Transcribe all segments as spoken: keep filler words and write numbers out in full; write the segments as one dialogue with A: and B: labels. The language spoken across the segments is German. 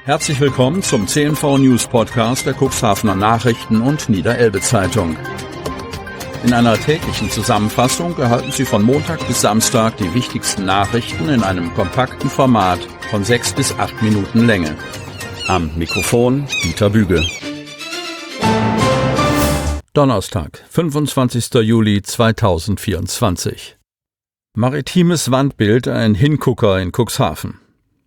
A: Herzlich willkommen zum C N V News Podcast der Cuxhavener Nachrichten und Niederelbe Zeitung. In einer täglichen Zusammenfassung erhalten Sie von Montag bis Samstag die wichtigsten Nachrichten in einem kompakten Format von sechs bis acht Minuten Länge. Am Mikrofon Dieter Büge. Donnerstag, fünfundzwanzigster Juli zweitausendvierundzwanzig. Maritimes Wandbild, ein Hingucker in Cuxhaven.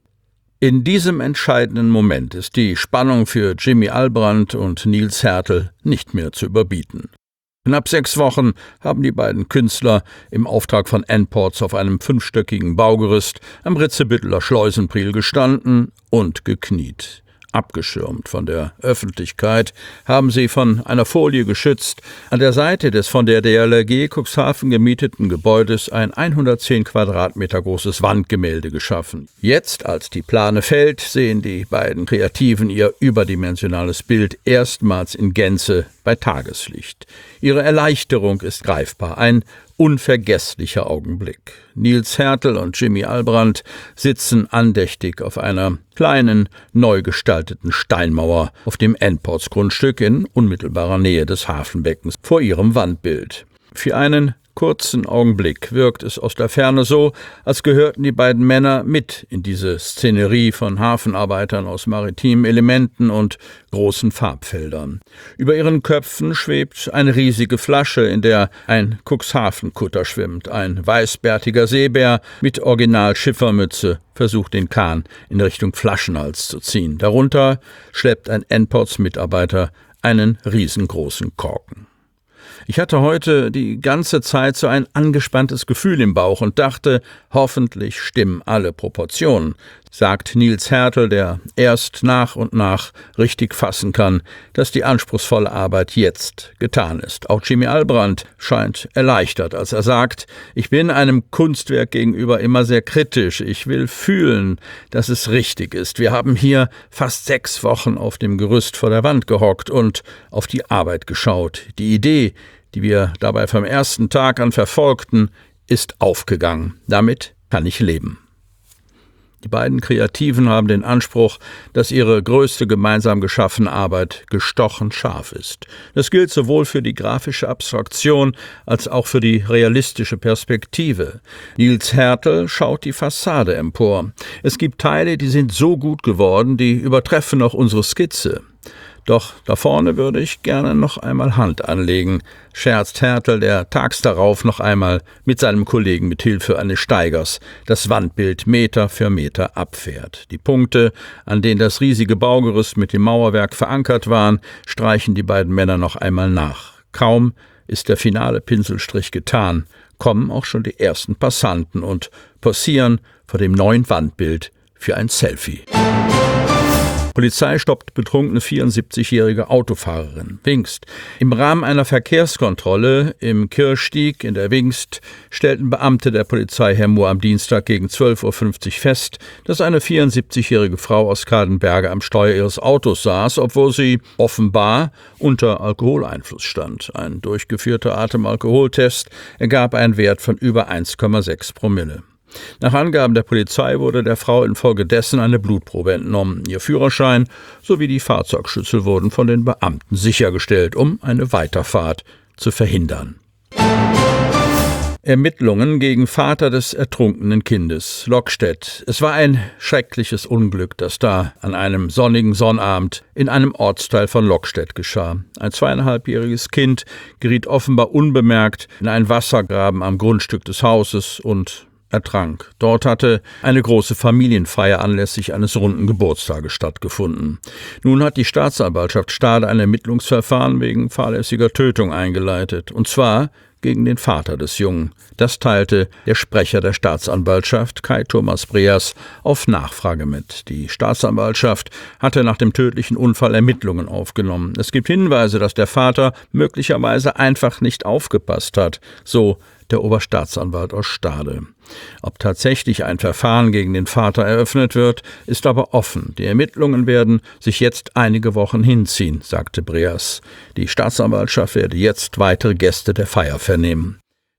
A: In diesem entscheidenden Moment ist die Spannung für Jimmy Albrandt und Nils Hertel nicht mehr zu überbieten. Knapp sechs Wochen haben die beiden Künstler im Auftrag von N-Ports auf einem fünfstöckigen Baugerüst am Ritzebütteler Schleusenpriel gestanden und gekniet. Abgeschirmt von der Öffentlichkeit haben sie von einer Folie geschützt an der Seite des von der D L R G Cuxhaven gemieteten Gebäudes ein hundertzehn Quadratmeter großes Wandgemälde geschaffen. Jetzt, als die Plane fällt, sehen die beiden Kreativen ihr überdimensionales Bild erstmals in Gänze bei Tageslicht. Ihre Erleichterung ist greifbar, ein unvergesslicher Augenblick. Nils Hertel und Jimmy Albrandt sitzen andächtig auf einer kleinen, neu gestalteten Steinmauer auf dem N-Ports Grundstück in unmittelbarer Nähe des Hafenbeckens vor ihrem Wandbild. Für einen kurzen Augenblick wirkt es aus der Ferne so, als gehörten die beiden Männer mit in diese Szenerie von Hafenarbeitern aus maritimen Elementen und großen Farbfeldern. Über ihren Köpfen schwebt eine riesige Flasche, in der ein Cuxhaven-Kutter schwimmt. Ein weißbärtiger Seebär mit Original-Schiffermütze versucht den Kahn in Richtung Flaschenhals zu ziehen. Darunter schleppt ein N-Ports-Mitarbeiter einen riesengroßen Korken. Ich hatte heute die ganze Zeit so ein angespanntes Gefühl im Bauch und dachte, hoffentlich stimmen alle Proportionen, sagt Nils Hertel, der erst nach und nach richtig fassen kann, dass die anspruchsvolle Arbeit jetzt getan ist. Auch Jimmy Albrandt scheint erleichtert, als er sagt, ich bin einem Kunstwerk gegenüber immer sehr kritisch. Ich will fühlen, dass es richtig ist. Wir haben hier fast sechs Wochen auf dem Gerüst vor der Wand gehockt und auf die Arbeit geschaut. Die Idee, die wir dabei vom ersten Tag an verfolgten, ist aufgegangen. Damit kann ich leben. Die beiden Kreativen haben den Anspruch, dass ihre größte gemeinsam geschaffene Arbeit gestochen scharf ist. Das gilt sowohl für die grafische Abstraktion als auch für die realistische Perspektive. Nils Hertel schaut die Fassade empor. Es gibt Teile, die sind so gut geworden, die übertreffen noch unsere Skizze. Doch da vorne würde ich gerne noch einmal Hand anlegen, scherzt Hertel, der tags darauf noch einmal mit seinem Kollegen mit Hilfe eines Steigers das Wandbild Meter für Meter abfährt. Die Punkte, an denen das riesige Baugerüst mit dem Mauerwerk verankert waren, streichen die beiden Männer noch einmal nach. Kaum ist der finale Pinselstrich getan, kommen auch schon die ersten Passanten und posieren vor dem neuen Wandbild für ein Selfie. Polizei stoppt betrunkene vierundsiebzigjährige Autofahrerin. Wingst. Im Rahmen einer Verkehrskontrolle im Kirchstieg in der Wingst stellten Beamte der Polizei Hemmoor am Dienstag gegen zwölf Uhr fünfzig fest, dass eine vierundsiebzigjährige Frau aus Kadenberge am Steuer ihres Autos saß, obwohl sie offenbar unter Alkoholeinfluss stand. Ein durchgeführter Atemalkoholtest ergab einen Wert von über eins Komma sechs Promille. Nach Angaben der Polizei wurde der Frau infolgedessen eine Blutprobe entnommen. Ihr Führerschein sowie die Fahrzeugschlüssel wurden von den Beamten sichergestellt, um eine Weiterfahrt zu verhindern. Ermittlungen gegen Vater des ertrunkenen Kindes, Lockstedt. Es war ein schreckliches Unglück, das da an einem sonnigen Sonnabend in einem Ortsteil von Lockstedt geschah. Ein zweieinhalbjähriges Kind geriet offenbar unbemerkt in einen Wassergraben am Grundstück des Hauses und ertrank. Dort hatte eine große Familienfeier anlässlich eines runden Geburtstages stattgefunden. Nun hat die Staatsanwaltschaft Stade ein Ermittlungsverfahren wegen fahrlässiger Tötung eingeleitet, und zwar gegen den Vater des Jungen. Das teilte der Sprecher der Staatsanwaltschaft, Kai Thomas Breas, auf Nachfrage mit. Die Staatsanwaltschaft hatte nach dem tödlichen Unfall Ermittlungen aufgenommen. Es gibt Hinweise, dass der Vater möglicherweise einfach nicht aufgepasst hat, so der Oberstaatsanwalt aus Stade. Ob tatsächlich ein Verfahren gegen den Vater eröffnet wird, ist aber offen. Die Ermittlungen werden sich jetzt einige Wochen hinziehen, sagte Breas. Die Staatsanwaltschaft werde jetzt weitere Gäste der Feier vernehmen.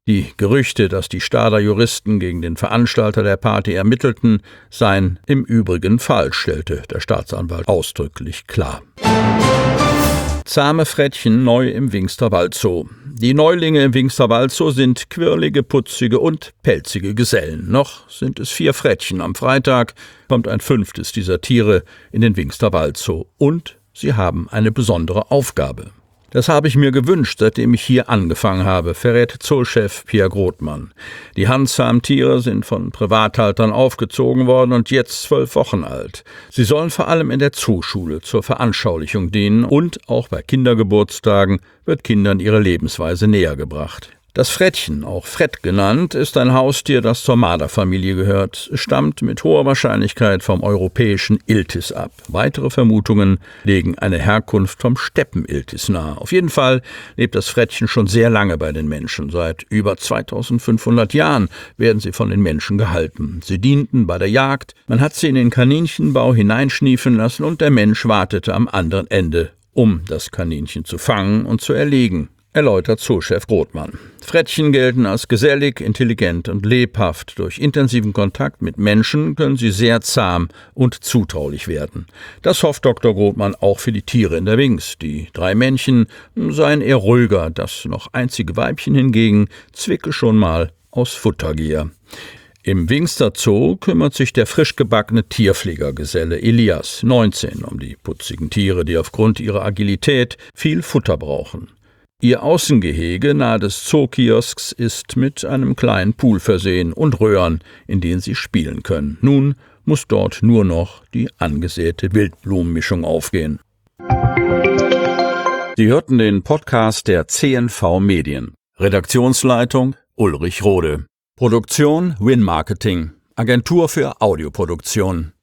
A: Die Gerüchte, dass die Stader Juristen gegen den Veranstalter der Party ermittelten, seien im Übrigen falsch, stellte der Staatsanwalt ausdrücklich klar. Zahme Frettchen neu im Wingster Waldzoo. Die Neulinge im Wingster Waldzoo sind quirlige, putzige und pelzige Gesellen. Noch sind es vier Frettchen. Am Freitag kommt ein fünftes dieser Tiere in den Wingster Waldzoo. Und sie haben eine besondere Aufgabe. Das habe ich mir gewünscht, seitdem ich hier angefangen habe, verrät Zoochef Pierre Grothmann. Die handzahmen Tiere sind von Privathaltern aufgezogen worden und jetzt zwölf Wochen alt. Sie sollen vor allem in der Zooschule zur Veranschaulichung dienen und auch bei Kindergeburtstagen wird Kindern ihre Lebensweise näher gebracht. Das Frettchen, auch Frett genannt, ist ein Haustier, das zur Marderfamilie gehört. Es stammt mit hoher Wahrscheinlichkeit vom europäischen Iltis ab. Weitere Vermutungen legen eine Herkunft vom Steppen-Iltis nahe. Auf jeden Fall lebt das Frettchen schon sehr lange bei den Menschen. Seit über zweitausendfünfhundert Jahren werden sie von den Menschen gehalten. Sie dienten bei der Jagd, man hat sie in den Kaninchenbau hineinschniefen lassen und der Mensch wartete am anderen Ende, um das Kaninchen zu fangen und zu erlegen, erläutert Zoochef Grothmann. Frettchen gelten als gesellig, intelligent und lebhaft. Durch intensiven Kontakt mit Menschen können sie sehr zahm und zutraulich werden. Das hofft Doktor Grothmann auch für die Tiere in der Wings. Die drei Männchen seien eher ruhiger, das noch einzige Weibchen hingegen zwicke schon mal aus Futtergier. Im Wingster Zoo kümmert sich der frisch gebackene Tierpflegergeselle Elias, neunzehn, um die putzigen Tiere, die aufgrund ihrer Agilität viel Futter brauchen. Ihr Außengehege nahe des Zookiosks ist mit einem kleinen Pool versehen und Röhren, in denen sie spielen können. Nun muss dort nur noch die angesäte Wildblumenmischung aufgehen. Sie hörten den Podcast der C N V Medien. Redaktionsleitung Ulrich Rode. Produktion Win Marketing, Agentur für Audioproduktion.